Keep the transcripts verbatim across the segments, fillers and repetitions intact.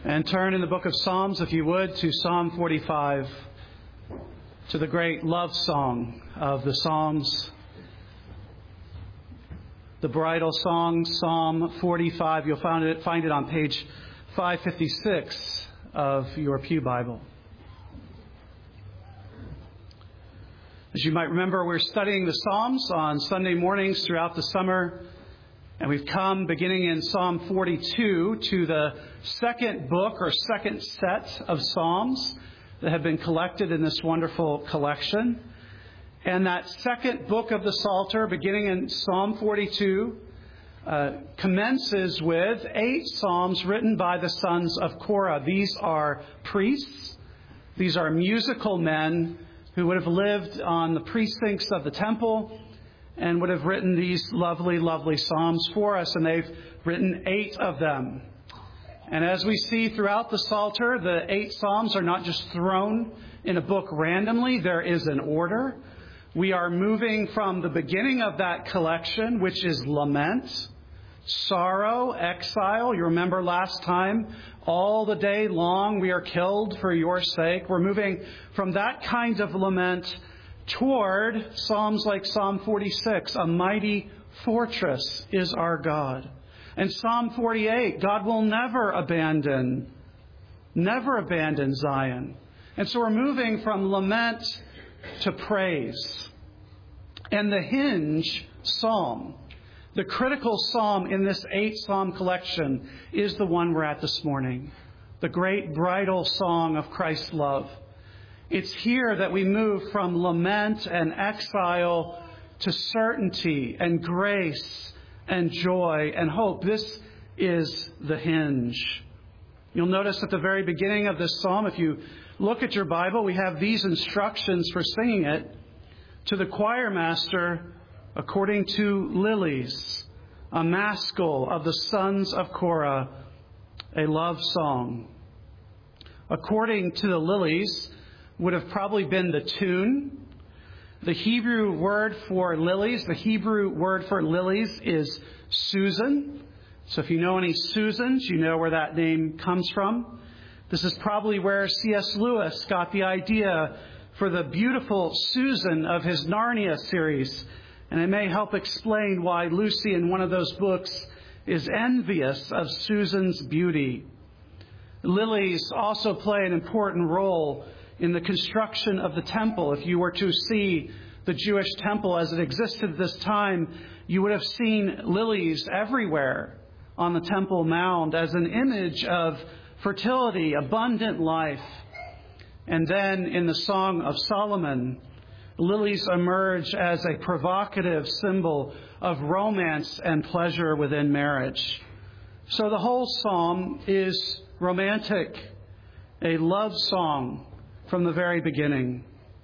And turn in the book of Psalms, if you would, to Psalm forty-five, to the great love song of the Psalms. The bridal song, Psalm forty-five. You'll find it, find it on page five fifty-six of your Pew Bible. As you might remember, we're studying the Psalms on Sunday mornings throughout the summer. And we've come, beginning in Psalm forty-two, to the second book or second set of Psalms that have been collected in this wonderful collection. And that second book of the Psalter, beginning in Psalm forty-two, uh, commences with eight psalms written by the sons of Korah. These are priests. These are musical men who would have lived on the precincts of the temple and would have written these lovely, lovely psalms for us. And they've written eight of them. And as we see throughout the Psalter, the eight psalms are not just thrown in a book randomly. There is an order. We are moving from the beginning of that collection, which is lament, sorrow, exile. You remember last time, all the day long we are killed for your sake. We're moving from that kind of lament toward Psalms like Psalm forty-six, a mighty fortress is our God. And Psalm forty-eight, God will never abandon, never abandon Zion. And so we're moving from lament to praise. And the hinge psalm, the critical psalm in this eight psalm collection, is the one we're at this morning, the great bridal song of Christ's love. It's here that we move from lament and exile to certainty and grace and joy and hope. This is the hinge. You'll notice at the very beginning of this psalm, if you look at your Bible, we have these instructions for singing it. To the choir master, according to Lilies, a maskil of the sons of Korah, a love song. According to the Lilies would have probably been the tune. The Hebrew word for lilies, the Hebrew word for lilies is Susan. So if you know any Susans, you know where that name comes from. This is probably where C S Lewis got the idea for the beautiful Susan of his Narnia series. And it may help explain why Lucy in one of those books is envious of Susan's beauty. Lilies also play an important role in the construction of the temple. If you were to see the Jewish temple as it existed at this time, you would have seen lilies everywhere on the Temple Mount as an image of fertility, abundant life. And then in the Song of Solomon, lilies emerge as a provocative symbol of romance and pleasure within marriage. So the whole psalm is romantic, a love song from the very beginning.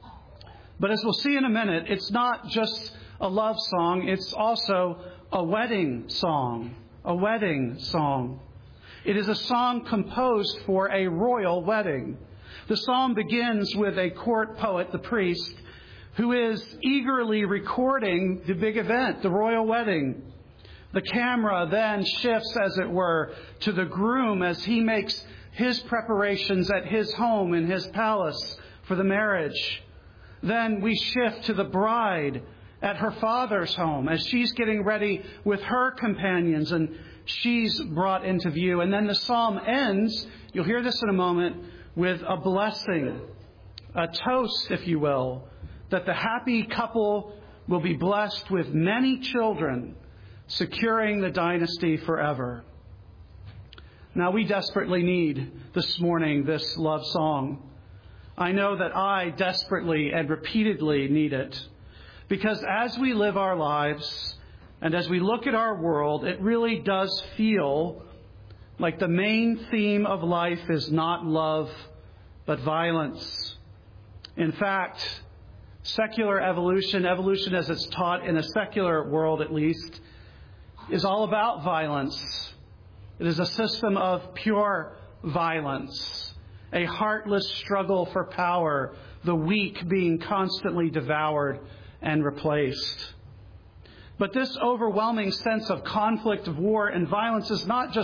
But as we'll see in a minute, it's not just a love song, it's also a wedding song, a wedding song. It is a song composed for a royal wedding. The psalm begins with a court poet, the priest, who is eagerly recording the big event, the royal wedding. The camera then shifts, as it were, to the groom as he makes his preparations at his home in his palace for the marriage. Then we shift to the bride at her father's home as she's getting ready with her companions and she's brought into view. And then the psalm ends, you'll hear this in a moment, with a blessing, a toast, if you will, that the happy couple will be blessed with many children, securing the dynasty forever. Now, we desperately need this morning this love song. I know that I desperately and repeatedly need it. Because as we live our lives and as we look at our world, it really does feel like the main theme of life is not love, but violence. In fact, secular evolution, evolution as it's taught in a secular world at least, is all about violence. It is a system of pure violence, a heartless struggle for power, the weak being constantly devoured and replaced. But this overwhelming sense of conflict, of war, and violence is not just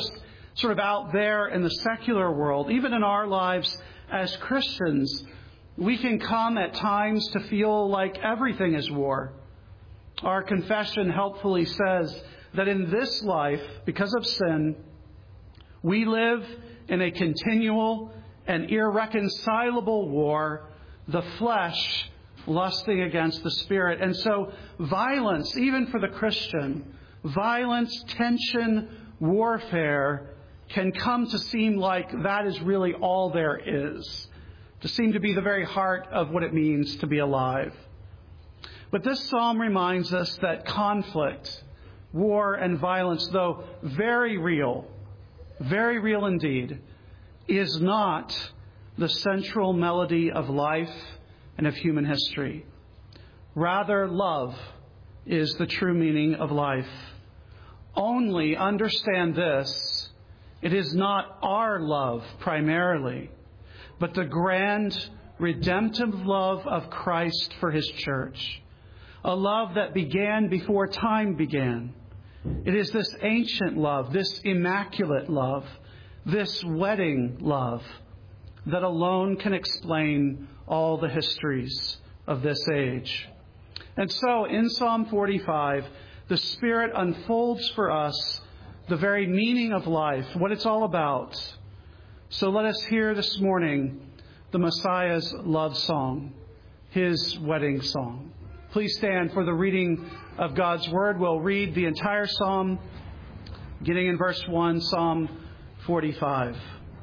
sort of out there in the secular world, even in our lives as Christians, we can come at times to feel like everything is war. Our confession helpfully says that in this life, because of sin, we live in a continual and irreconcilable war, the flesh lusting against the Spirit. And so violence, even for the Christian, violence, tension, warfare can come to seem like that is really all there is, to seem to be the very heart of what it means to be alive. But this psalm reminds us that conflict, war, and violence, though very real, very real indeed, is not the central melody of life and of human history. Rather, love is the true meaning of life. Only understand this: it is not our love primarily, but the grand redemptive love of Christ for His church. A love that began before time began. It is this ancient love, this immaculate love, this wedding love that alone can explain all the histories of this age. And so in Psalm forty-five, the Spirit unfolds for us the very meaning of life, what it's all about. So let us hear this morning the Messiah's love song, His wedding song. Please stand for the reading of God's Word. We'll read the entire psalm, beginning in verse one, Psalm forty-five.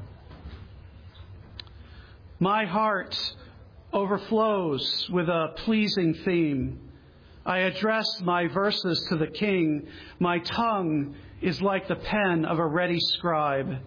My heart overflows with a pleasing theme. I address my verses to the King. My tongue is like the pen of a ready scribe.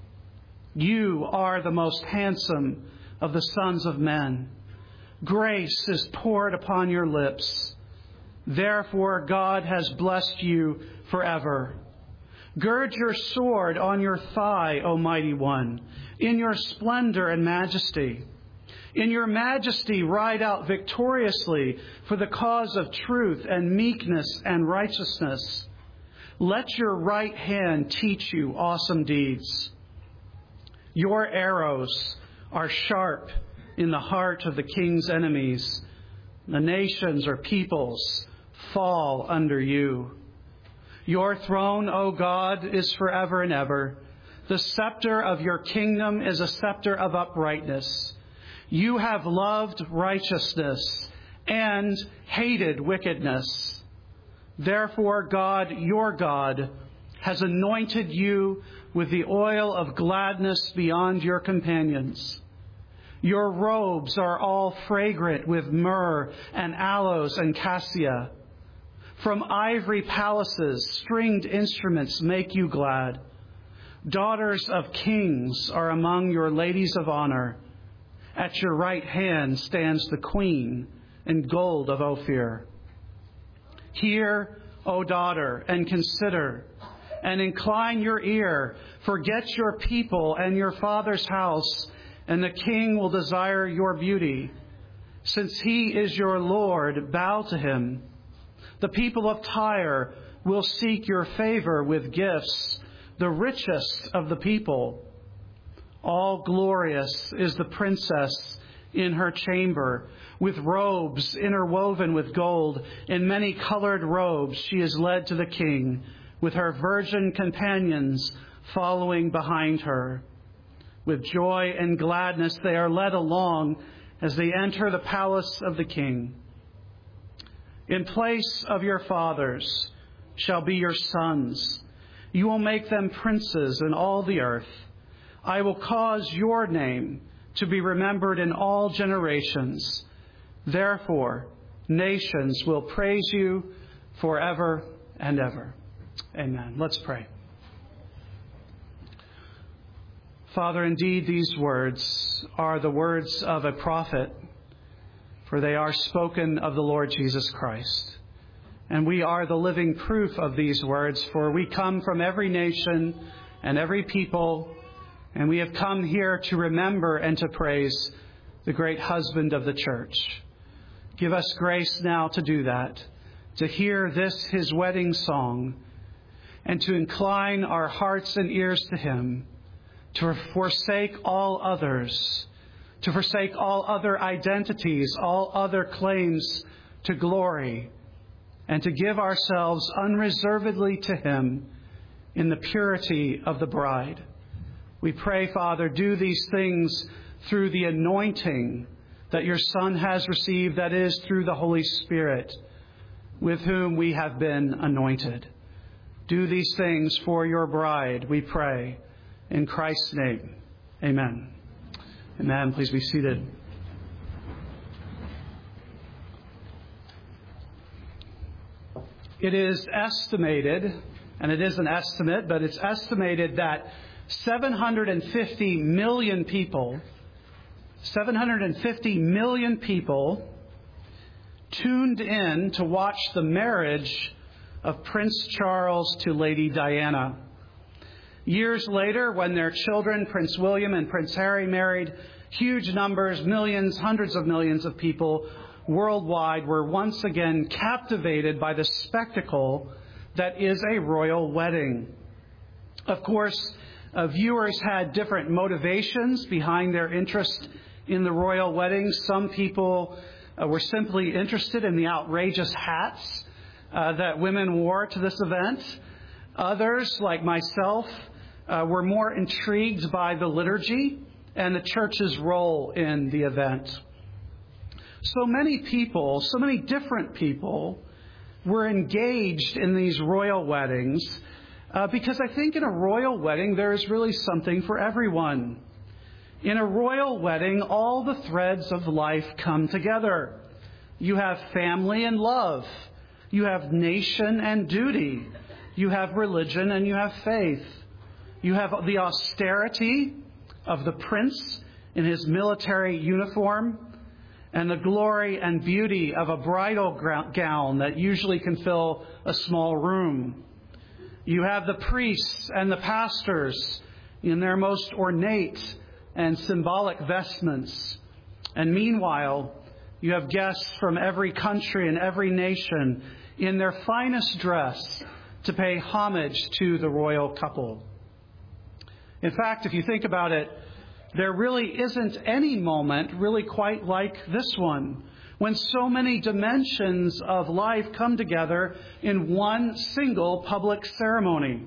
You are the most handsome of the sons of men. Grace is poured upon your lips. Therefore, God has blessed you forever. Gird your sword on your thigh, O mighty one, in your splendor and majesty. In your majesty, ride out victoriously for the cause of truth and meekness and righteousness. Let your right hand teach you awesome deeds. Your arrows are sharp in the heart of the king's enemies. The nations or peoples fall under you. Your throne, O God, is forever and ever. The scepter of your kingdom is a scepter of uprightness. You have loved righteousness and hated wickedness. Therefore, God, your God, has anointed you with the oil of gladness beyond your companions. Your robes are all fragrant with myrrh and aloes and cassia. From ivory palaces, stringed instruments make you glad. Daughters of kings are among your ladies of honor. At your right hand stands the queen in gold of Ophir. Hear, O daughter, and consider, and incline your ear. Forget your people and your father's house, and the king will desire your beauty. Since he is your Lord, bow to him. The people of Tyre will seek your favor with gifts, the richest of the people. All glorious is the princess in her chamber, with robes interwoven with gold. In many colored robes she is led to the king, with her virgin companions following behind her. With joy and gladness they are led along as they enter the palace of the king. In place of your fathers shall be your sons. You will make them princes in all the earth. I will cause your name to be remembered in all generations. Therefore, nations will praise you forever and ever. Amen. Let's pray. Father, indeed, these words are the words of a prophet, for they are spoken of the Lord Jesus Christ. And we are the living proof of these words, for we come from every nation and every people, and we have come here to remember and to praise the great husband of the church. Give us grace now to do that, to hear this, his wedding song, and to incline our hearts and ears to him, to forsake all others, to forsake all other identities, all other claims to glory, and to give ourselves unreservedly to him in the purity of the bride. We pray, Father, do these things through the anointing that your Son has received, that is, through the Holy Spirit, with whom we have been anointed. Do these things for your bride, we pray, in Christ's name. Amen. Amen. Please be seated. It is estimated, and it is an estimate, but it's estimated that seven hundred fifty million people, seven hundred fifty million people tuned in to watch the marriage of Prince Charles to Lady Diana. Years later, when their children, Prince William and Prince Harry, married, huge numbers, millions, hundreds of millions of people worldwide were once again captivated by the spectacle that is a royal wedding. Of course, uh, viewers had different motivations behind their interest in the royal wedding. Some people uh, were simply interested in the outrageous hats uh, that women wore to this event. Others, like myself, uh, were more intrigued by the liturgy and the church's role in the event. So many people, so many different people were engaged in these royal weddings uh, because I think in a royal wedding there is really something for everyone. In a royal wedding, all the threads of life come together. You have family and love. You have nation and duty. You have religion and you have faith. You have the austerity of the prince in his military uniform and the glory and beauty of a bridal gown that usually can fill a small room. You have the priests and the pastors in their most ornate and symbolic vestments. And meanwhile, you have guests from every country and every nation in their finest dress to pay homage to the royal couple. In fact, if you think about it, there really isn't any moment really quite like this one, when so many dimensions of life come together in one single public ceremony.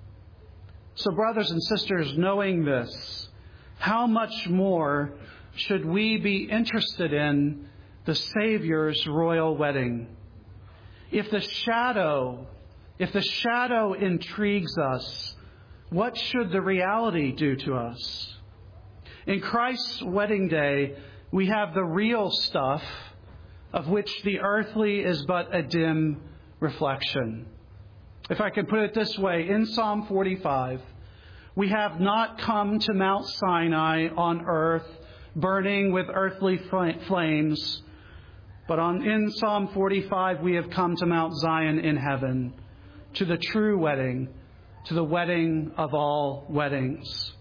So, brothers and sisters, knowing this, how much more should we be interested in the Savior's royal wedding? If the shadow, if the shadow intrigues us, what should the reality do to us? In Christ's wedding day, we have the real stuff of which the earthly is but a dim reflection. If I can put it this way, in Psalm forty-five, we have not come to Mount Sinai on earth, burning with earthly flames, but on, in Psalm forty-five, we have come to Mount Zion in heaven, to the true wedding, to the wedding of all weddings.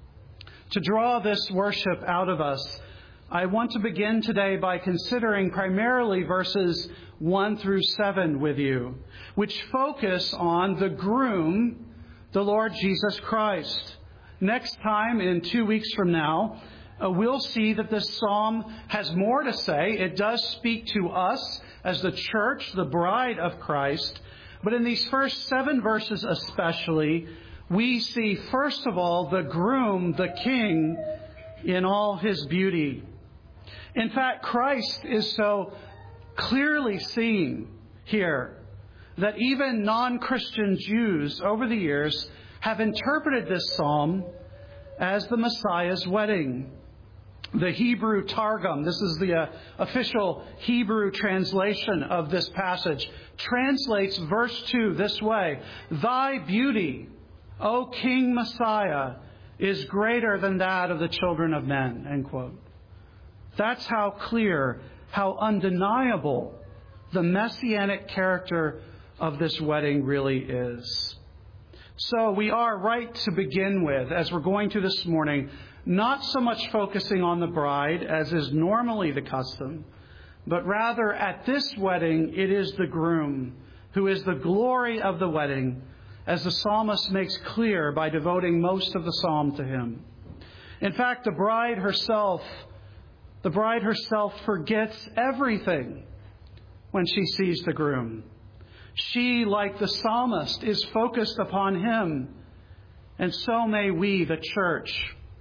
To draw this worship out of us, I want to begin today by considering primarily verses one through seven with you, which focus on the groom, the Lord Jesus Christ. Next time, in two weeks from now, uh, we'll see that this psalm has more to say. It does speak to us as the church, the bride of Christ. But in these first seven verses especially, we see, first of all, the groom, the king, in all his beauty. In fact, Christ is so clearly seen here that even non-Christian Jews over the years have interpreted this psalm as the Messiah's wedding. The Hebrew Targum, this is the uh, official Hebrew translation of this passage, translates verse two this way: "Thy beauty, O King Messiah, is greater than that of the children of men." End quote. That's how clear, how undeniable the messianic character of this wedding really is. So we are right to begin with, as we're going to this morning, not so much focusing on the bride, as is normally the custom, but rather at this wedding, it is the groom who is the glory of the wedding, as the psalmist makes clear by devoting most of the psalm to him. In fact, the bride herself, the bride herself forgets everything when she sees the groom. She, like the psalmist, is focused upon him. And so may we, the church.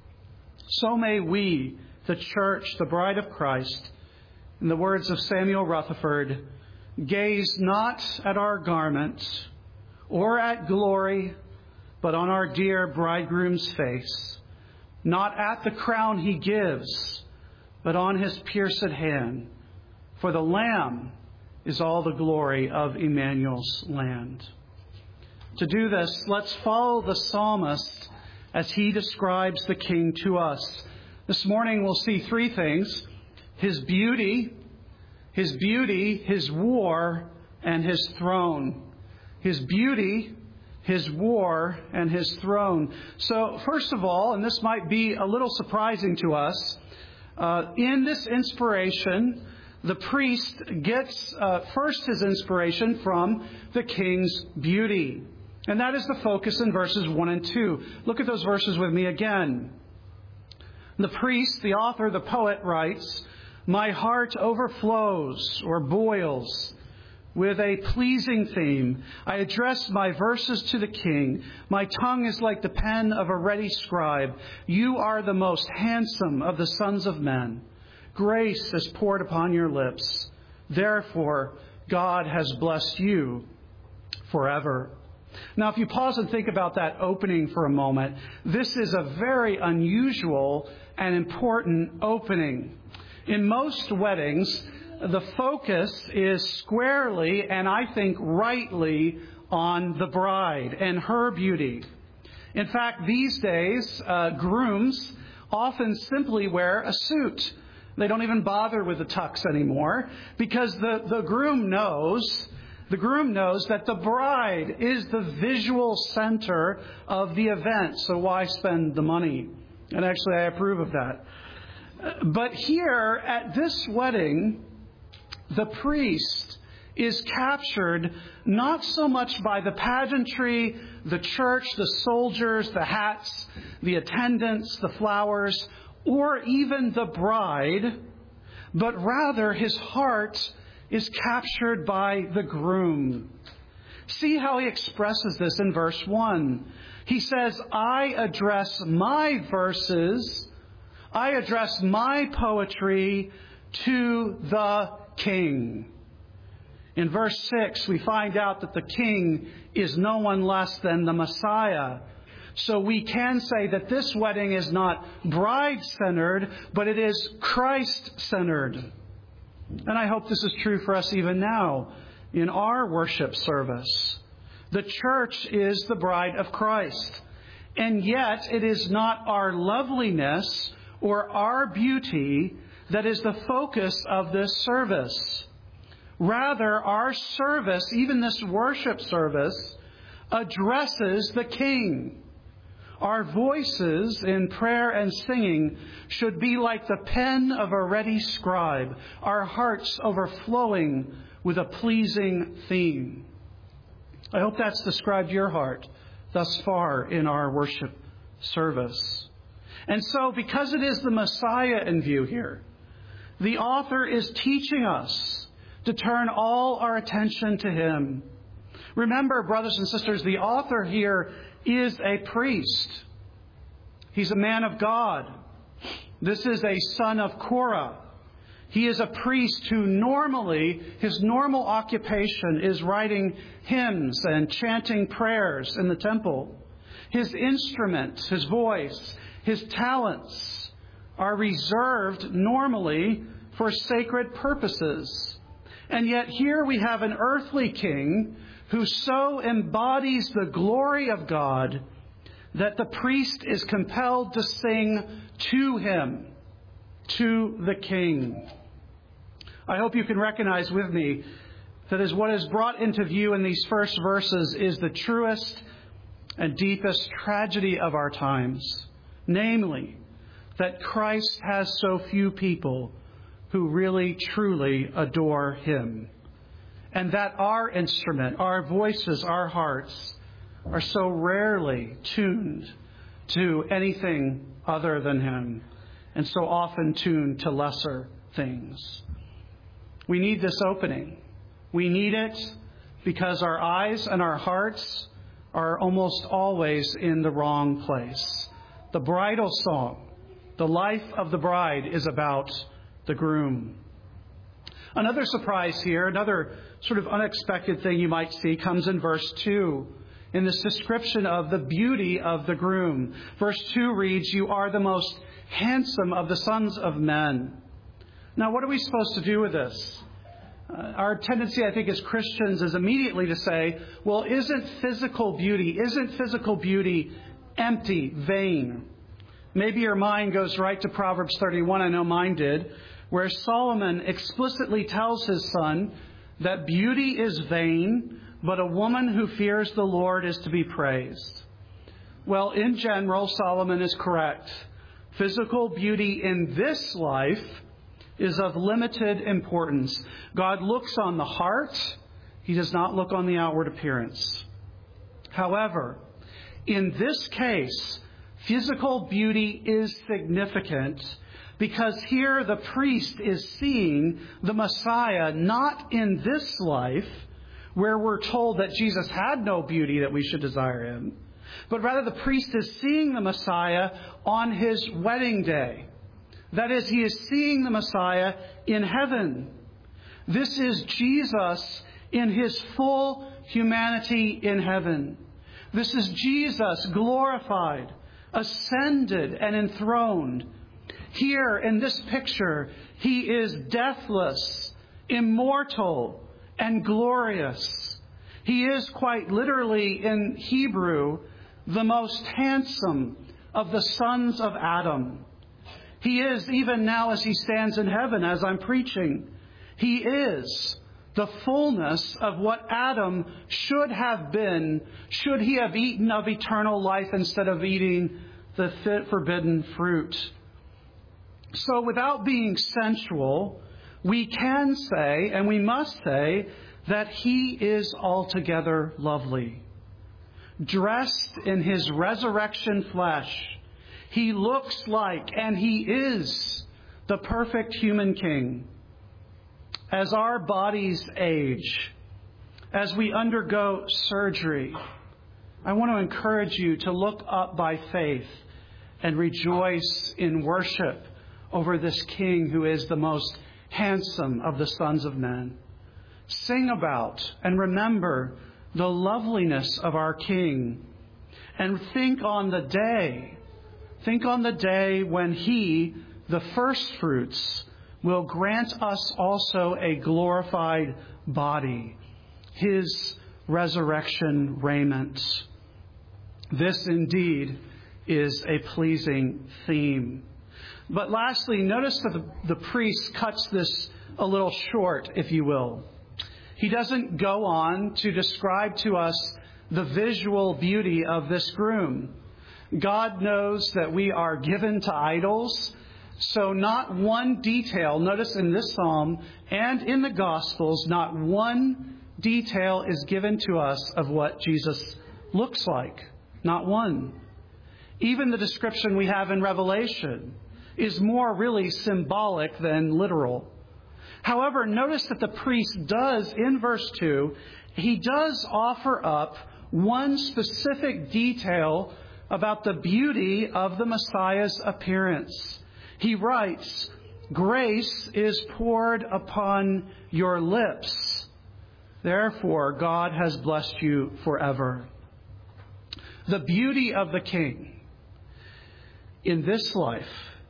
So may we, the church, the bride of Christ, in the words of Samuel Rutherford, gaze not at our garments or at glory, but on our dear bridegroom's face, not at the crown he gives, but on his pierced hand. For the Lamb is all the glory of Emmanuel's land. To do this, let's follow the psalmist as he describes the King to us. This morning we'll see three things: his beauty, his beauty, his war, and his throne. His beauty, his war, and his throne. So first of all, and this might be a little surprising to us, uh, in this inspiration, the priest gets uh, first his inspiration from the King's beauty. And that is the focus in verses one and two. Look at those verses with me again. The priest, the author, the poet writes, "My heart overflows or boils with a pleasing theme. I address my verses to the King. My tongue is like the pen of a ready scribe. You are the most handsome of the sons of men. Grace is poured upon your lips. Therefore, God has blessed you forever." Now, if you pause and think about that opening for a moment, this is a very unusual and important opening. In most weddings, the focus is squarely, and I think rightly, on the bride and her beauty. In fact, these days, uh, grooms often simply wear a suit. They don't even bother with the tux anymore because the, the groom knows, the groom knows that the bride is the visual center of the event. So why spend the money? And actually, I approve of that. But here at this wedding, the priest is captured not so much by the pageantry, the church, the soldiers, the hats, the attendants, the flowers, or even the bride, but rather his heart is captured by the groom. See how he expresses this in verse one. He says, I address my verses, I address my poetry to the King. In verse six, we find out that the King is no one less than the Messiah. So we can say that this wedding is not bride-centered, but it is Christ-centered. And I hope this is true for us even now in our worship service. The church is the bride of Christ. And yet it is not our loveliness or our beauty that is the focus of this service. Rather, our service, even this worship service, addresses the King. Our voices in prayer and singing should be like the pen of a ready scribe, our hearts overflowing with a pleasing theme. I hope that's described your heart thus far in our worship service. And so, because it is the Messiah in view here, the author is teaching us to turn all our attention to Him. Remember, brothers and sisters, the author here is a priest. He's a man of God. This is a son of Korah. He is a priest who normally, his normal occupation is writing hymns and chanting prayers in the temple. His instrument, his voice, his talents are reserved normally for sacred purposes. And yet here we have an earthly king who so embodies the glory of God that the priest is compelled to sing to him, to the King. I hope you can recognize with me that as what is brought into view in these first verses is the truest and deepest tragedy of our times, namely, that Christ has so few people who really, truly adore Him. And that our instrument, our voices, our hearts are so rarely tuned to anything other than Him, and so often tuned to lesser things. We need this opening. We need it because our eyes and our hearts are almost always in the wrong place. The bridal song, the life of the bride, is about the groom. Another surprise here, another sort of unexpected thing you might see, comes in verse two, in this description of the beauty of the groom. Verse two reads, "You are the most handsome of the sons of men." Now, what are we supposed to do with this? Uh, our tendency, I think, as Christians is immediately to say, well, isn't physical beauty, isn't physical beauty empty, vain? Maybe your mind goes right to Proverbs thirty-one, I know mine did, where Solomon explicitly tells his son that beauty is vain, but a woman who fears the Lord is to be praised. Well, in general, Solomon is correct. Physical beauty in this life is of limited importance. God looks on the heart. He does not look on the outward appearance. However, in this case, physical beauty is significant because here the priest is seeing the Messiah not in this life, where we're told that Jesus had no beauty that we should desire Him, but rather the priest is seeing the Messiah on His wedding day. That is, he is seeing the Messiah in heaven. This is Jesus in His full humanity in heaven. This is Jesus glorified, ascended, and enthroned. Here in this picture, He is deathless, immortal, and glorious. He is quite literally, in Hebrew, the most handsome of the sons of Adam. He is, even now as He stands in heaven, as I'm preaching, He is the fullness of what Adam should have been, should he have eaten of eternal life instead of eating the forbidden fruit. So without being sensual, we can say, and we must say, that He is altogether lovely. Dressed in His resurrection flesh, He looks like, and He is, the perfect human King. As our bodies age, as we undergo surgery, I want to encourage you to look up by faith and rejoice in worship over this King who is the most handsome of the sons of men. Sing about and remember the loveliness of our King, and think on the day, think on the day when He, the first fruits, will grant us also a glorified body, His resurrection raiment. This indeed is a pleasing theme. But lastly, notice that the, the priest cuts this a little short, if you will. He doesn't go on to describe to us the visual beauty of this groom. God knows that we are given to idols, so not one detail, notice in this psalm and in the Gospels, not one detail is given to us of what Jesus looks like. Not one. Even the description we have in Revelation is more really symbolic than literal. However, notice that the priest does, in verse two, he does offer up one specific detail about the beauty of the Messiah's appearance. He writes, "Grace is poured upon your lips. Therefore, God has blessed you forever." The beauty of the King in this life,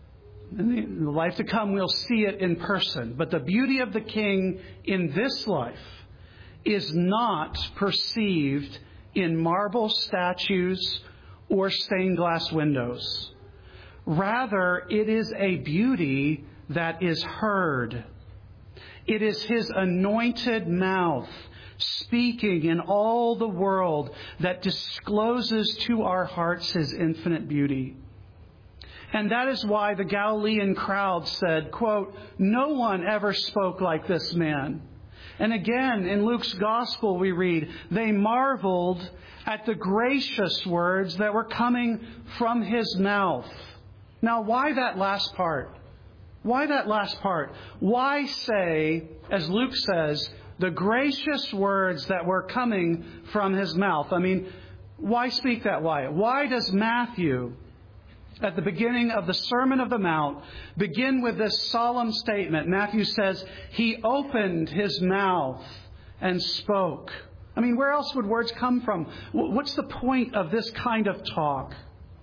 in the life to come, we'll see it in person. But the beauty of the King in this life is not perceived in marble statues or stained glass windows. Rather, it is a beauty that is heard. It is His anointed mouth speaking in all the world that discloses to our hearts His infinite beauty. And that is why the Galilean crowd said, quote, "No one ever spoke like this man." And again, in Luke's gospel, we read, they marveled at the gracious words that were coming from his mouth. Now, why that last part? Why that last part? Why say, as Luke says, the gracious words that were coming from his mouth? I mean, why speak that way? Why does Matthew, at the beginning of the Sermon of the Mount, begin with this solemn statement? Matthew says, he opened his mouth and spoke. I mean, where else would words come from? What's the point of this kind of talk?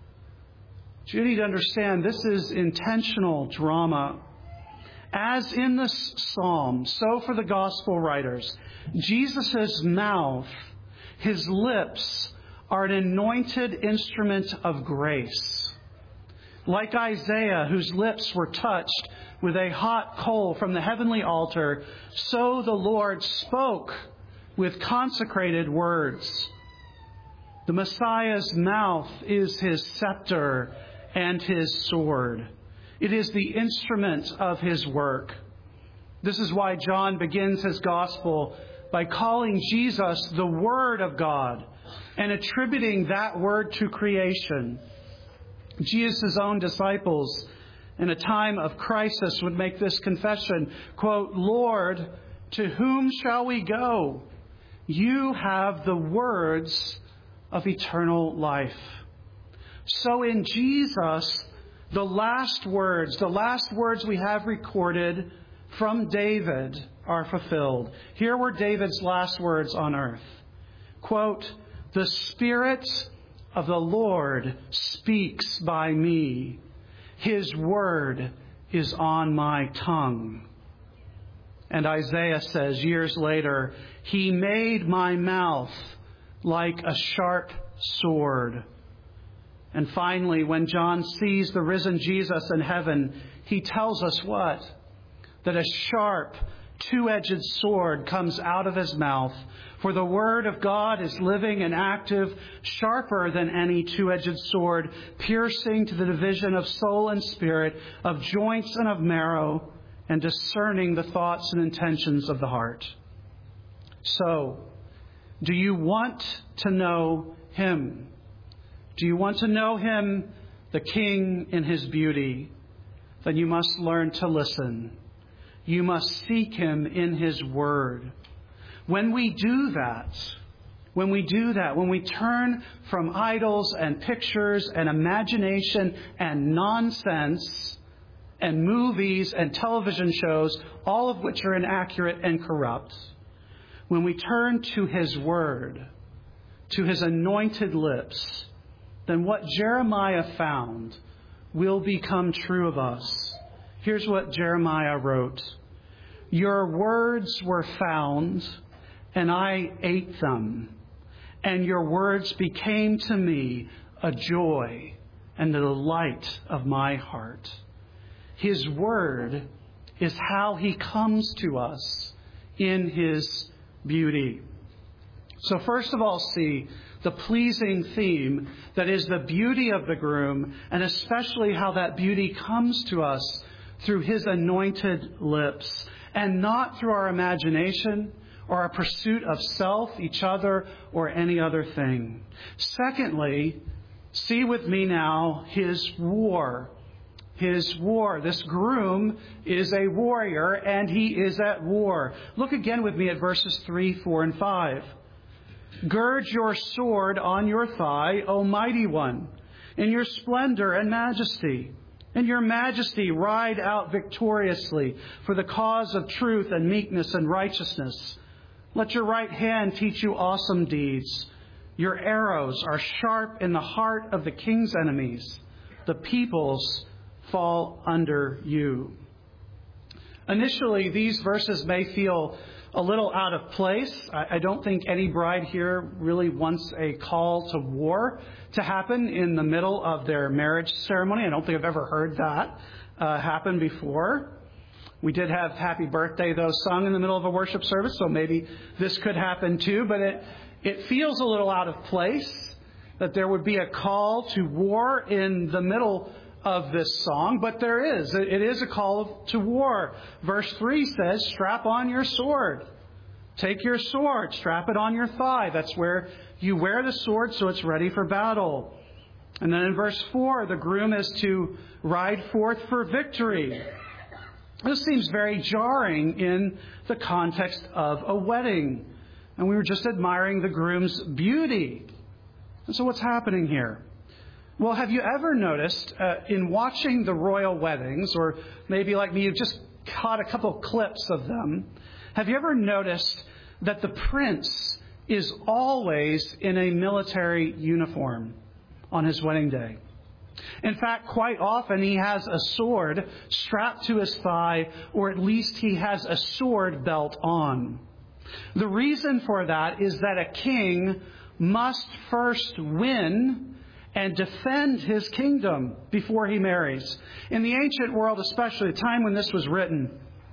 You need to understand, this is intentional drama. As in the psalm, so for the gospel writers, Jesus' mouth, his lips, are an anointed instrument of grace. Like Isaiah, whose lips were touched with a hot coal from the heavenly altar, so the Lord spoke with consecrated words. The Messiah's mouth is his scepter and his sword. It is the instrument of his work. This is why John begins his gospel by calling Jesus the Word of God and attributing that word to creation. Jesus' own disciples in a time of crisis would make this confession, quote, Lord, to whom shall we go? You have the words of eternal life. So in Jesus, the last words, the last words we have recorded from David are fulfilled. Here were David's last words on earth. Quote, the Spirit of the Lord speaks by me. His word is on my tongue. And Isaiah says years later, he made my mouth like a sharp sword. And finally, when John sees the risen Jesus in heaven, he tells us what? That a sharp, two-edged sword comes out of his mouth. For the word of God is living and active, sharper than any two-edged sword, piercing to the division of soul and spirit, of joints and of marrow, and discerning the thoughts and intentions of the heart. So, do you want to know him? Do you want to know him, the King in his beauty? Then you must learn to listen. You must seek him in his word. When we do that, when we do that, when we turn from idols and pictures and imagination and nonsense and movies and television shows, all of which are inaccurate and corrupt, when we turn to his word, to his anointed lips, then what Jeremiah found will become true of us. Here's what Jeremiah wrote. Your words were found, and I ate them, and your words became to me a joy and the delight of my heart. His word is how he comes to us in his beauty. So first of all, see the pleasing theme that is the beauty of the groom, and especially how that beauty comes to us through his anointed lips, and not through our imagination or our pursuit of self, each other, or any other thing. Secondly, see with me now his war. His war. This groom is a warrior, and he is at war. Look again with me at verses three, four, and five. Gird your sword on your thigh, O mighty one, in your splendor and majesty. In your majesty ride out victoriously for the cause of truth and meekness and righteousness. Let your right hand teach you awesome deeds. Your arrows are sharp in the heart of the king's enemies. The peoples fall under you. Initially, these verses may feel a little out of place. I don't think any bride here really wants a call to war to happen in the middle of their marriage ceremony. I don't think I've ever heard that uh, happen before. We did have Happy Birthday, though, sung in the middle of a worship service, so maybe this could happen too. But it, it feels a little out of place that there would be a call to war in the middle of this song, but there is. It is a call to war. Verse three says, strap on your sword. Take your sword, strap it on your thigh. That's where you wear the sword so it's ready for battle. And then in verse four, the groom is to ride forth for victory. This seems very jarring in the context of a wedding. And we were just admiring the groom's beauty. And so what's happening here? Well, have you ever noticed uh, in watching the royal weddings, or maybe like me, you've just caught a couple clips of them, have you ever noticed that the prince is always in a military uniform on his wedding day? In fact, quite often he has a sword strapped to his thigh, or at least he has a sword belt on. The reason for that is that a king must first win and defend his kingdom before he marries. In the ancient world, especially the time when this was written,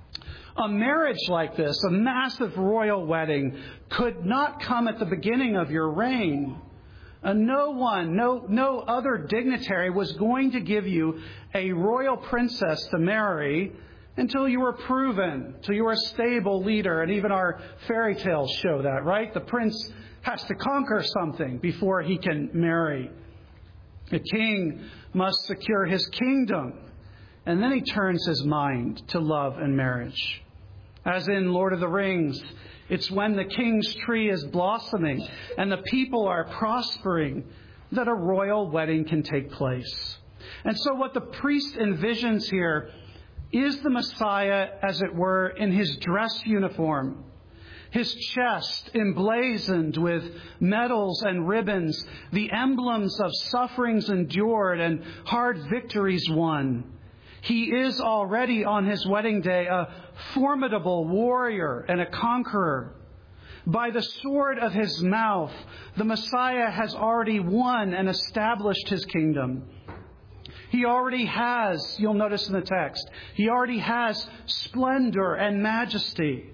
a marriage like this, a massive royal wedding, could not come at the beginning of your reign. Uh, no one, no, no other dignitary was going to give you a royal princess to marry until you were proven, until you were a stable leader. And even our fairy tales show that, right? The prince has to conquer something before he can marry. The king must secure his kingdom, and then he turns his mind to love and marriage. As in Lord of the Rings, it's when the king's tree is blossoming and the people are prospering that a royal wedding can take place. And so what the priest envisions here is the Messiah, as it were, in his dress uniform, his chest emblazoned with medals and ribbons, the emblems of sufferings endured and hard victories won. He is already on his wedding day a formidable warrior and a conqueror. By the sword of his mouth, the Messiah has already won and established his kingdom. He already has, you'll notice in the text, he already has splendor and majesty.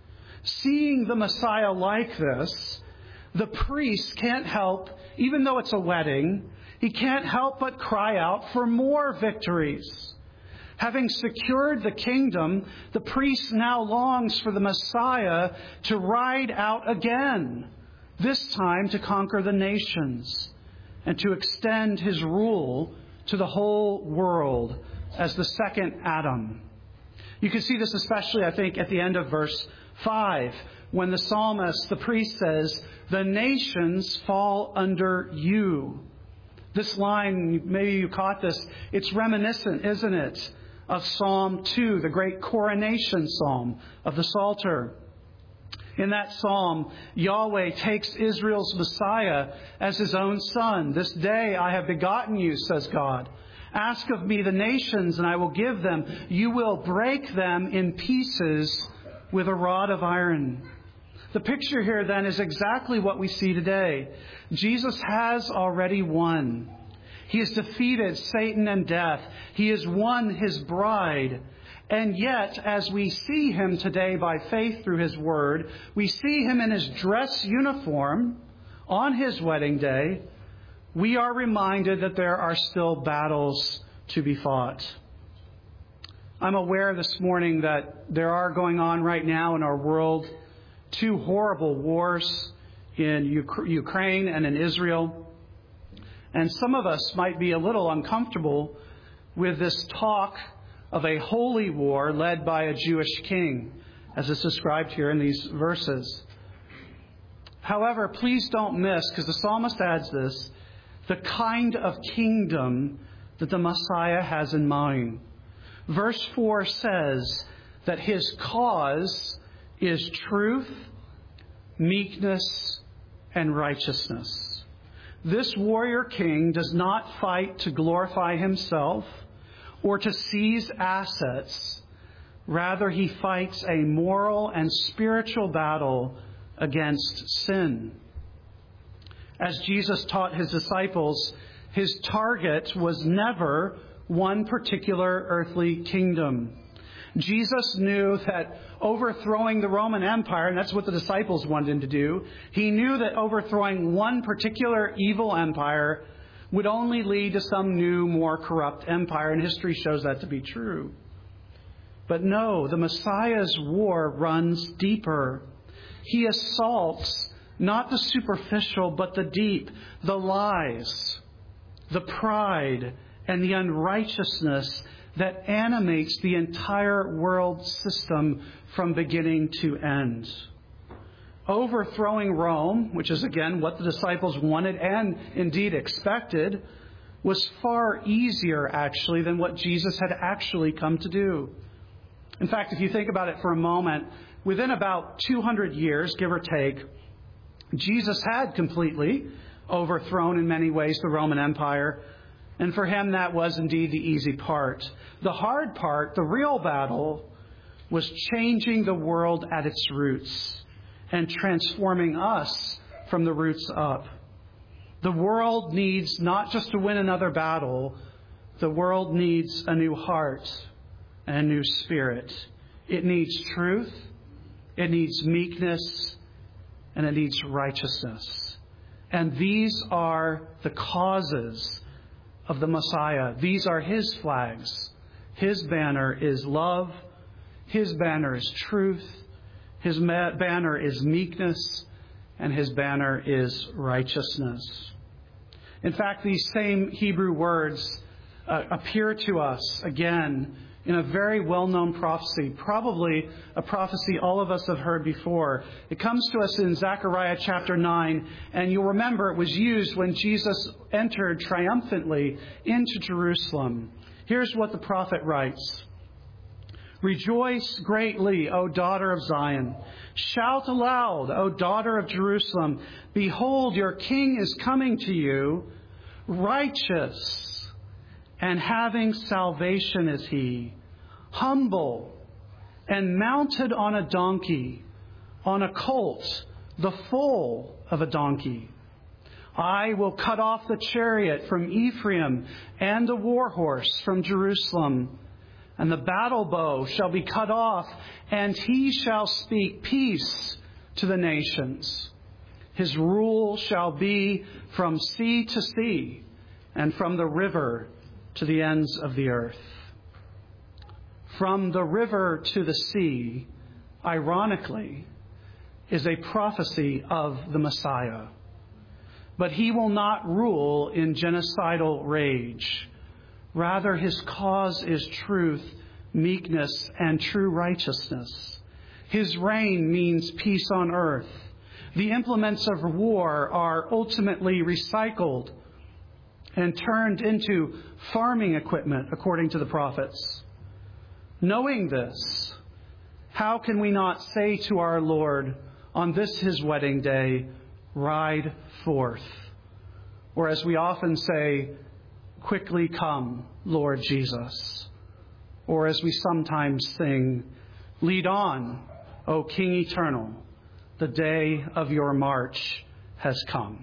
Seeing the Messiah like this, the priest can't help, even though it's a wedding, he can't help but cry out for more victories. Having secured the kingdom, the priest now longs for the Messiah to ride out again, this time to conquer the nations and to extend his rule to the whole world as the second Adam. You can see this especially, I think, at the end of verse five, when the psalmist, the priest, says, "The nations fall under you." This line, maybe you caught this, it's reminiscent, isn't it, of Psalm two, the great coronation psalm of the Psalter. In that psalm, Yahweh takes Israel's Messiah as his own son. "This day I have begotten you," says God. "Ask of me the nations, and I will give them. You will break them in pieces with a rod of iron." The picture here then is exactly what we see today. Jesus has already won. He has defeated Satan and death. He has won his bride. And yet, as we see him today by faith through his word, we see him in his dress uniform on his wedding day. We are reminded that there are still battles to be fought. I'm aware this morning that there are going on right now in our world two horrible wars in Ukraine and in Israel. And some of us might be a little uncomfortable with this talk of a holy war led by a Jewish king, as is described here in these verses. However, please don't miss, because the psalmist adds this, the kind of kingdom that the Messiah has in mind. Verse four says that his cause is truth, meekness, and righteousness. This warrior king does not fight to glorify himself or to seize assets. Rather, he fights a moral and spiritual battle against sin. As Jesus taught his disciples, his target was never one particular earthly kingdom. Jesus knew that overthrowing the Roman Empire, and that's what the disciples wanted him to do, he knew that overthrowing one particular evil empire would only lead to some new, more corrupt empire, and history shows that to be true. But no, the Messiah's war runs deeper. He assaults not the superficial, but the deep, the lies, the pride, and the unrighteousness that animates the entire world system from beginning to end. Overthrowing Rome, which is again what the disciples wanted and indeed expected, was far easier actually than what Jesus had actually come to do. In fact, if you think about it for a moment, within about two hundred years, give or take, Jesus had completely overthrown in many ways the Roman Empire. And for him, that was indeed the easy part. The hard part, the real battle, was changing the world at its roots and transforming us from the roots up. The world needs not just to win another battle, the world needs a new heart and a new spirit. It needs truth, it needs meekness, and it needs righteousness. And these are the causes of the Messiah. These are his flags. His banner is love. His banner is truth. His ma- banner is meekness. And his banner is righteousness. In fact, these same Hebrew words uh, appear to us again in a very well-known prophecy, probably a prophecy all of us have heard before. It comes to us in Zechariah chapter nine, and you'll remember it was used when Jesus entered triumphantly into Jerusalem. Here's what the prophet writes. Rejoice greatly, O daughter of Zion. Shout aloud, O daughter of Jerusalem. Behold, your king is coming to you, righteous and having salvation is he, humble and mounted on a donkey, on a colt, the foal of a donkey. I will cut off the chariot from Ephraim and the war horse from Jerusalem. And the battle bow shall be cut off, and he shall speak peace to the nations. His rule shall be from sea to sea, and from the river to the ends of the earth. From the river to the sea, ironically, is a prophecy of the Messiah. But he will not rule in genocidal rage. Rather, his cause is truth, meekness, and true righteousness. His reign means peace on earth. The implements of war are ultimately recycled and turned into farming equipment, according to the prophets. Knowing this, how can we not say to our Lord on this his wedding day, ride forth? Or as we often say, quickly come, Lord Jesus. Or as we sometimes sing, lead on, O King eternal, the day of your march has come.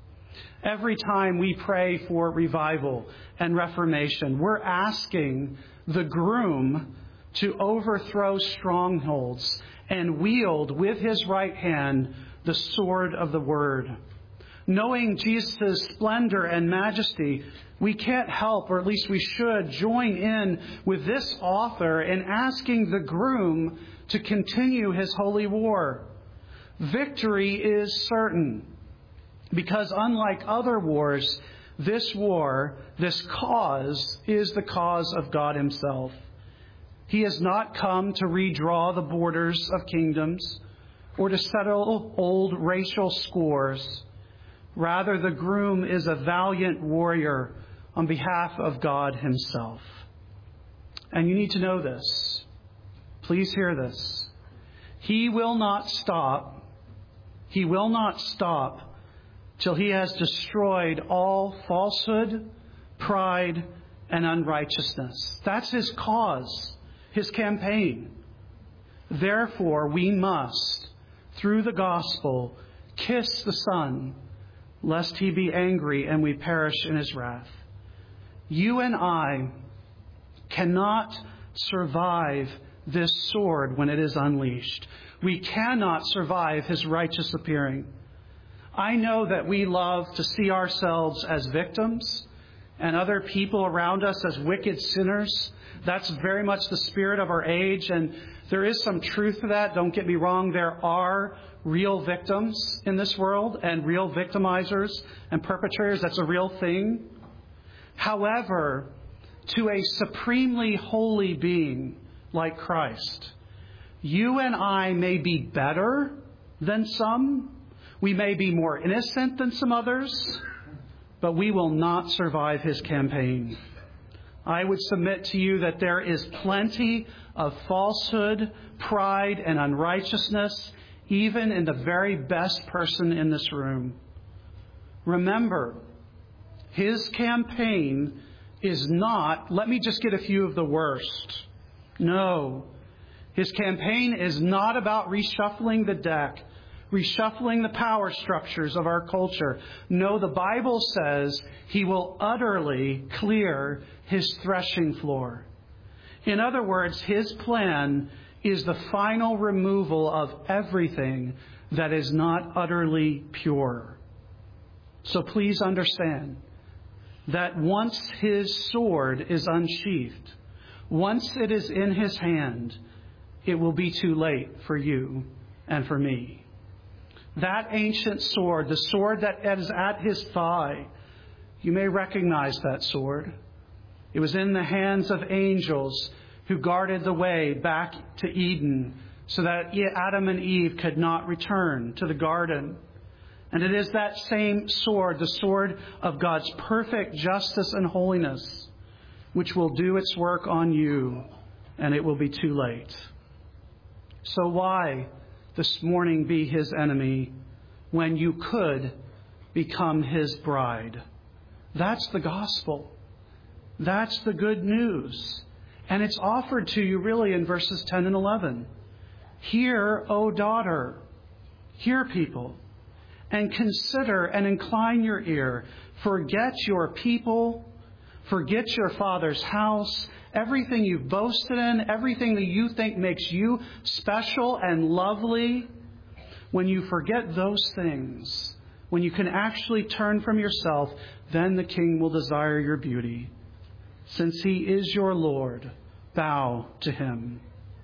Every time we pray for revival and reformation, we're asking the groom to overthrow strongholds and wield with his right hand the sword of the word. Knowing Jesus' splendor and majesty, we can't help, or at least we should, join in with this author in asking the groom to continue his holy war. Victory is certain. Because unlike other wars, this war, this cause, is the cause of God himself. He has not come to redraw the borders of kingdoms or to settle old racial scores. Rather, the groom is a valiant warrior on behalf of God himself. And you need to know this. Please hear this. He will not stop. He will not stop till he has destroyed all falsehood, pride, and unrighteousness. That's his cause, his campaign. Therefore, we must, through the gospel, kiss the Son, lest he be angry and we perish in his wrath. You and I cannot survive this sword when it is unleashed. We cannot survive his righteous appearing. I know that we love to see ourselves as victims and other people around us as wicked sinners. That's very much the spirit of our age, and there is some truth to that. Don't get me wrong. There are real victims in this world and real victimizers and perpetrators. That's a real thing. However, to a supremely holy being like Christ, you and I may be better than some. We may be more innocent than some others, but we will not survive his campaign. I would submit to you that there is plenty of falsehood, pride, and unrighteousness, even in the very best person in this room. Remember, his campaign is not, let me just get a few of the worst. No, his campaign is not about reshuffling the deck, reshuffling the power structures of our culture. No, the Bible says he will utterly clear his threshing floor. In other words, his plan is the final removal of everything that is not utterly pure. So please understand that once his sword is unsheathed, once it is in his hand, it will be too late for you and for me. That ancient sword, the sword that is at his thigh, you may recognize that sword. It was in the hands of angels who guarded the way back to Eden so that Adam and Eve could not return to the garden. And it is that same sword, the sword of God's perfect justice and holiness, which will do its work on you, and it will be too late. So why this morning be his enemy when you could become his bride? That's the gospel. That's the good news. And it's offered to you really in verses ten and eleven. Hear, O daughter, hear people, and consider and incline your ear. Forget your people, forget your father's house, everything you've boasted in, everything that you think makes you special and lovely. When you forget those things, when you can actually turn from yourself, then the King will desire your beauty. Since he is your Lord, bow to him.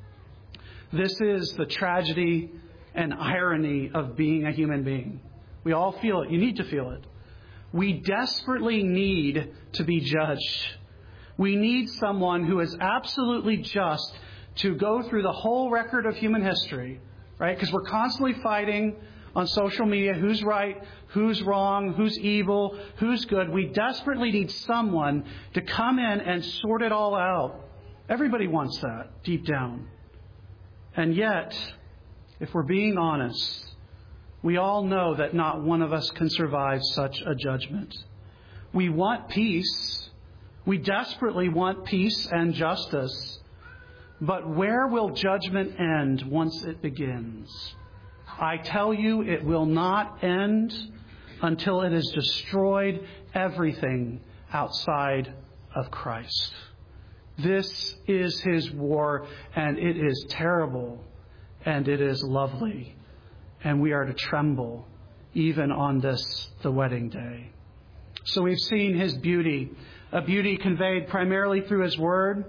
This is the tragedy and irony of being a human being. We all feel it. You need to feel it. We desperately need to be judged. We need someone who is absolutely just to go through the whole record of human history, right? Because we're constantly fighting on social media who's right, who's wrong, who's evil, who's good. We desperately need someone to come in and sort it all out. Everybody wants that deep down. And yet, if we're being honest, we all know that not one of us can survive such a judgment. We want peace. We desperately want peace and justice. But where will judgment end once it begins? I tell you, it will not end until it has destroyed everything outside of Christ. This is his war, and it is terrible, and it is lovely. And we are to tremble even on this, the wedding day. So we've seen his beauty, a beauty conveyed primarily through his word,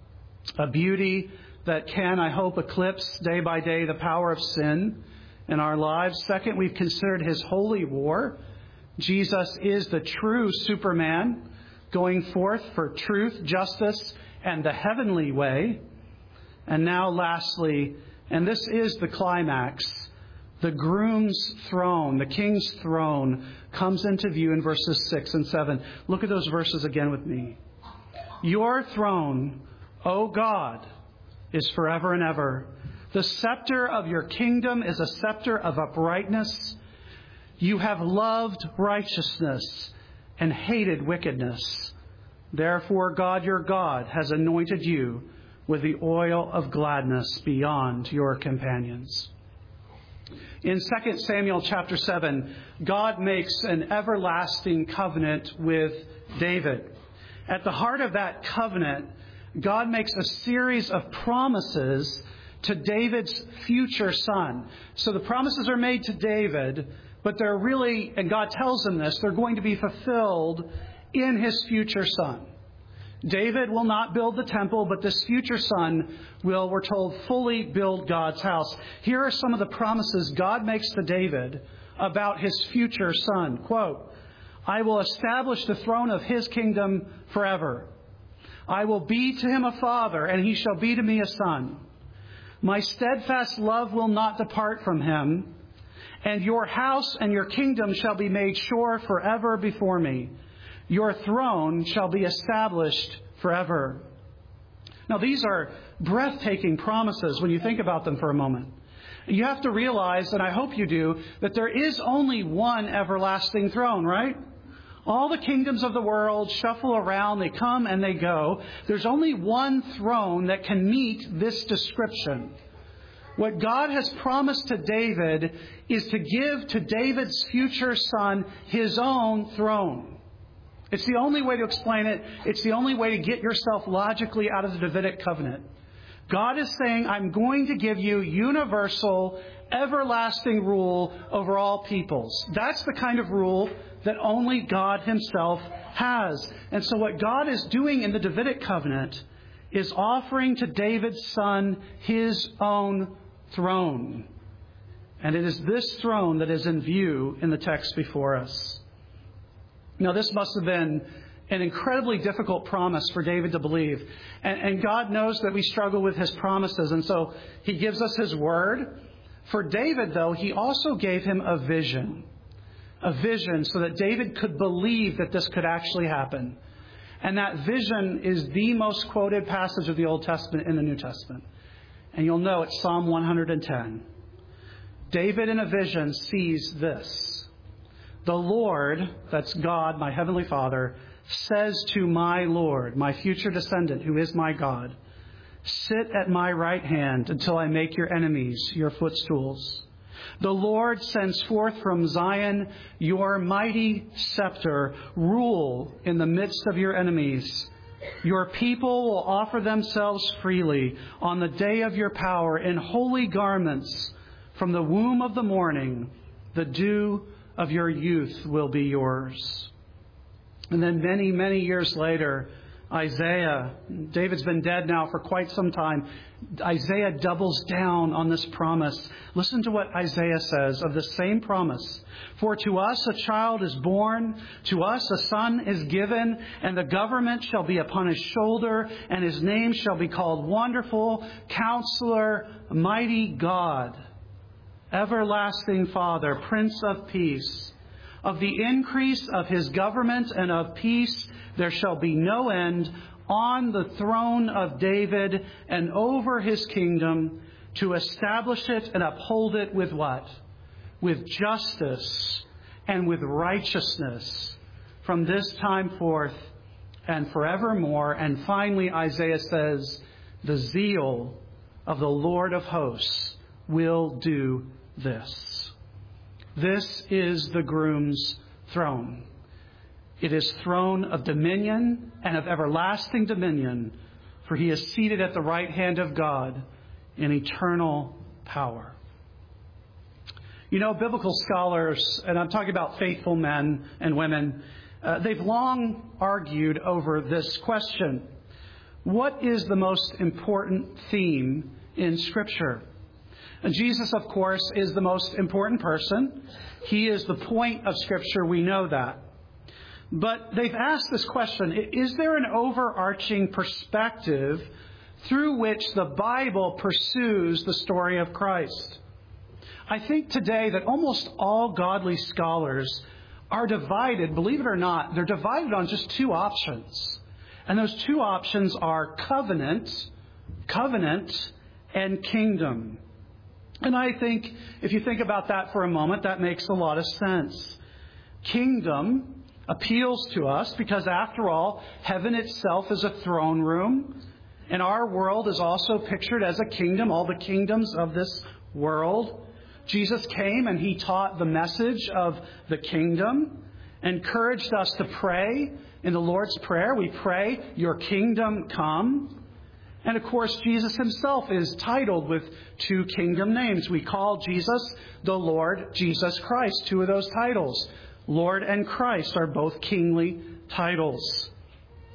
a beauty that can, I hope, eclipse day by day the power of sin in our lives. Second, we've considered his holy war. Jesus is the true Superman, going forth for truth, justice, and the heavenly way. And now lastly, and this is the climax, the groom's throne, the king's throne, comes into view in verses six and seven. Look at those verses again with me. Your throne, O God, is forever and ever. The scepter of your kingdom is a scepter of uprightness. You have loved righteousness and hated wickedness. Therefore, God your God has anointed you with the oil of gladness beyond your companions. In Second Samuel chapter seven, God makes an everlasting covenant with David. At the heart of that covenant, God makes a series of promises to David's future son. So the promises are made to David, but they're really, and God tells him this, they're going to be fulfilled in his future son. David will not build the temple, but this future son will, we're told, fully build God's house. Here are some of the promises God makes to David about his future son. Quote, I will establish the throne of his kingdom forever. I will be to him a father, and he shall be to me a son. My steadfast love will not depart from him, and your house and your kingdom shall be made sure forever before me. Your throne shall be established forever. Now, these are breathtaking promises when you think about them for a moment. You have to realize, and I hope you do, that there is only one everlasting throne, right? All the kingdoms of the world shuffle around, they come and they go. There's only one throne that can meet this description. What God has promised to David is to give to David's future son his own throne. It's the only way to explain it. It's the only way to get yourself logically out of the Davidic covenant. God is saying, I'm going to give you universal, everlasting rule over all peoples. That's the kind of rule that only God himself has. And so what God is doing in the Davidic covenant is offering to David's son his own throne. And it is this throne that is in view in the text before us. Now, this must have been an incredibly difficult promise for David to believe. And, and God knows that we struggle with his promises. And so he gives us his word. For David, though, he also gave him a vision. A vision so that David could believe that this could actually happen. And that vision is the most quoted passage of the Old Testament in the New Testament. And you'll know it's Psalm one hundred ten. David in a vision sees this. The Lord, that's God, my heavenly Father, says to my Lord, my future descendant, who is my God, sit at my right hand until I make your enemies your footstools. The Lord sends forth from Zion your mighty scepter. Rule in the midst of your enemies. Your people will offer themselves freely on the day of your power in holy garments. From the womb of the morning, the dew of your youth will be yours. And then many, many years later, Isaiah, David's been dead now for quite some time. Isaiah doubles down on this promise. Listen to what Isaiah says of the same promise. For to us a child is born, to us a son is given, and the government shall be upon his shoulder, and his name shall be called Wonderful, Counselor, Mighty God, Everlasting Father, Prince of Peace. Of the increase of his government and of peace there shall be no end on the throne of David and over his kingdom, to establish it and uphold it with what? With justice and with righteousness from this time forth and forevermore. And finally, Isaiah says, the zeal of the Lord of hosts will do this. This is the groom's throne. It is throne of dominion and of everlasting dominion, for he is seated at the right hand of God in eternal power. You know, biblical scholars, and I'm talking about faithful men and women, uh, they've long argued over this question. What is the most important theme in Scripture? And Jesus, of course, is the most important person. He is the point of Scripture. We know that. But they've asked this question, is there an overarching perspective through which the Bible pursues the story of Christ? I think today that almost all godly scholars are divided, believe it or not, they're divided on just two options. And those two options are covenant, covenant, and kingdom. And I think, if you think about that for a moment, that makes a lot of sense. Kingdom appeals to us because, after all, heaven itself is a throne room. And our world is also pictured as a kingdom, all the kingdoms of this world. Jesus came and he taught the message of the kingdom, encouraged us to pray in the Lord's Prayer. We pray, your kingdom come. And of course, Jesus himself is titled with two kingdom names. We call Jesus the Lord Jesus Christ, two of those titles. Lord and Christ are both kingly titles.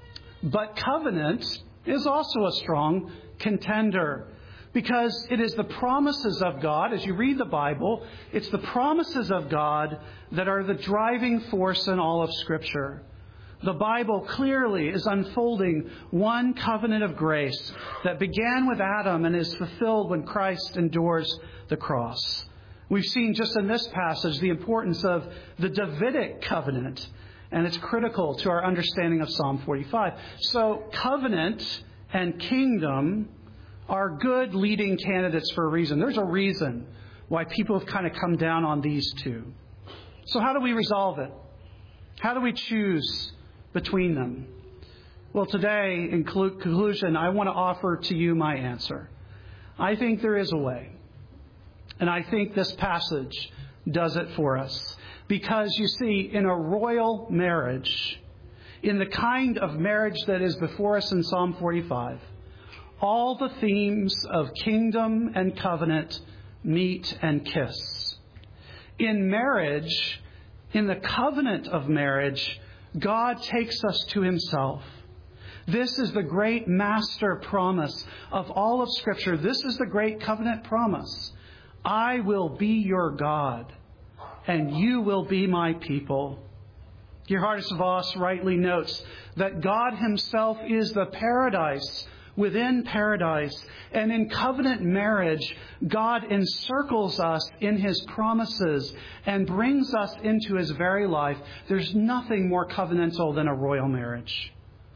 But covenant is also a strong contender, because it is the promises of God. As you read the Bible, it's the promises of God that are the driving force in all of Scripture. The Bible clearly is unfolding one covenant of grace that began with Adam and is fulfilled when Christ endures the cross. We've seen just in this passage the importance of the Davidic covenant, and it's critical to our understanding of Psalm forty-five. So covenant and kingdom are good leading candidates for a reason. There's a reason why people have kind of come down on these two. So how do we resolve it? How do we choose between them? Well, today, in conclusion, I want to offer to you my answer. I think there is a way. And I think this passage does it for us. Because, you see, in a royal marriage, in the kind of marriage that is before us in Psalm forty-five, all the themes of kingdom and covenant meet and kiss. In marriage, in the covenant of marriage, God takes us to Himself. This is the great master promise of all of Scripture. This is the great covenant promise. I will be your God, and you will be my people. Geerhardus Vos rightly notes that God Himself is the paradise within paradise. And in covenant marriage, God encircles us in His promises and brings us into His very life. There's nothing more covenantal than a royal marriage.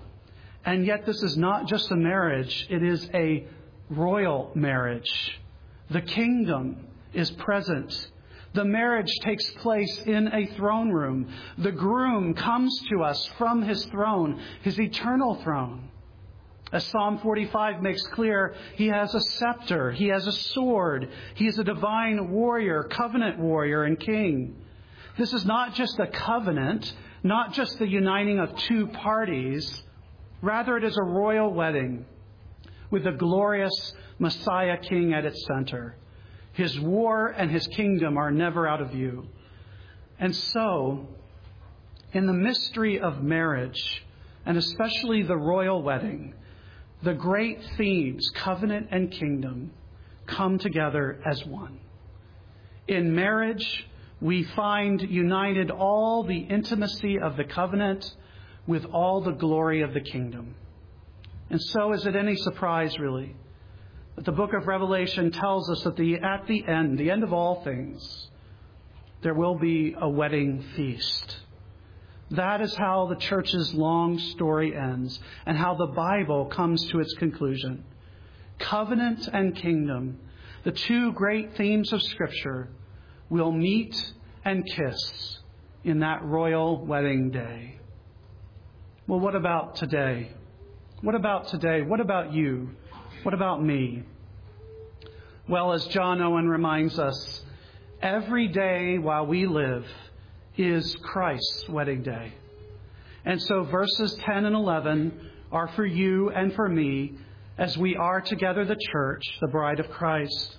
And yet this is not just a marriage, it is a royal marriage. The kingdom is present. The marriage takes place in a throne room. The groom comes to us from his throne, his eternal throne. As Psalm forty-five makes clear, he has a scepter, he has a sword, he is a divine warrior, covenant warrior and king. This is not just a covenant, not just the uniting of two parties. Rather, it is a royal wedding with the glorious Messiah King at its center. His war and His kingdom are never out of view. And so, in the mystery of marriage, and especially the royal wedding, the great themes, covenant and kingdom, come together as one. In marriage, we find united all the intimacy of the covenant with all the glory of the kingdom. And so is it any surprise, really, that the book of Revelation tells us that the, at the end, the end of all things, there will be a wedding feast. That is how the church's long story ends and how the Bible comes to its conclusion. Covenant and kingdom, the two great themes of Scripture, will meet and kiss in that royal wedding day. Well, what about today? What about today? What about you? What about me? Well, as John Owen reminds us, every day while we live is Christ's wedding day. And so verses ten and eleven are for you and for me as we are together the church, the bride of Christ.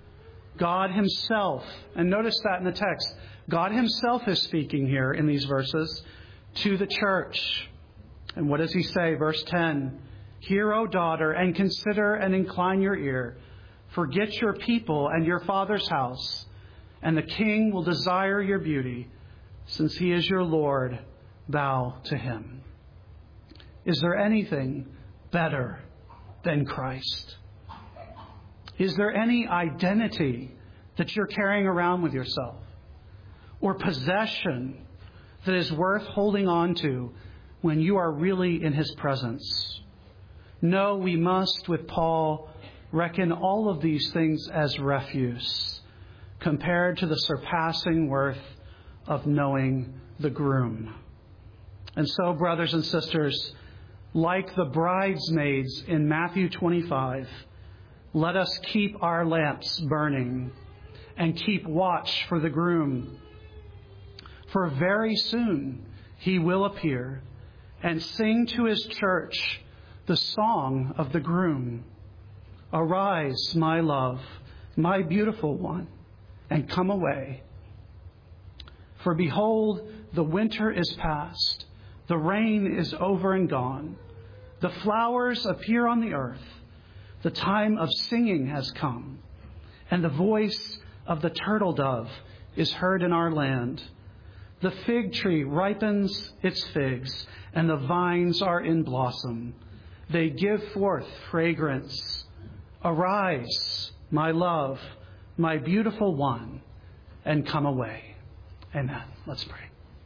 God Himself, and notice that in the text, God Himself is speaking here in these verses to the church. And what does He say? Verse ten, "Hear, O daughter, and consider and incline your ear. Forget your people and your father's house, and the king will desire your beauty. Since He is your Lord, bow to Him." Is there anything better than Christ? Is there any identity that you're carrying around with yourself, or possession that is worth holding on to when you are really in His presence? No, we must, with Paul, reckon all of these things as refuse compared to the surpassing worth of knowing the groom. And so, brothers and sisters, like the bridesmaids in Matthew twenty-five, let us keep our lamps burning and keep watch for the groom. For very soon He will appear and sing to His church the song of the groom. Arise, my love, my beautiful one, and come away. For behold, the winter is past, the rain is over and gone, The flowers appear on the earth. The time of singing has come, and the voice of the turtle dove is heard in our land. The fig tree ripens its figs, and the vines are in blossom. They give forth fragrance. Arise, my love, my beautiful one, and come away. Amen. Let's pray.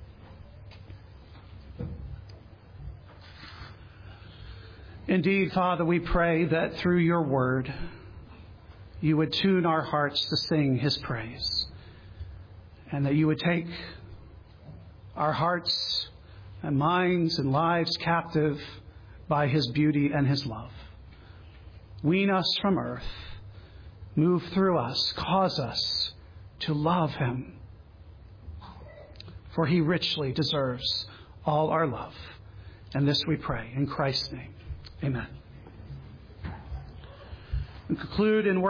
Indeed, Father, we pray that through your word, you would tune our hearts to sing his praise, and that you would take our hearts and minds and lives captive by his beauty and his love. Wean us from earth, move through us, cause us to love him, for he richly deserves all our love. And this we pray in Christ's name. Amen. We conclude in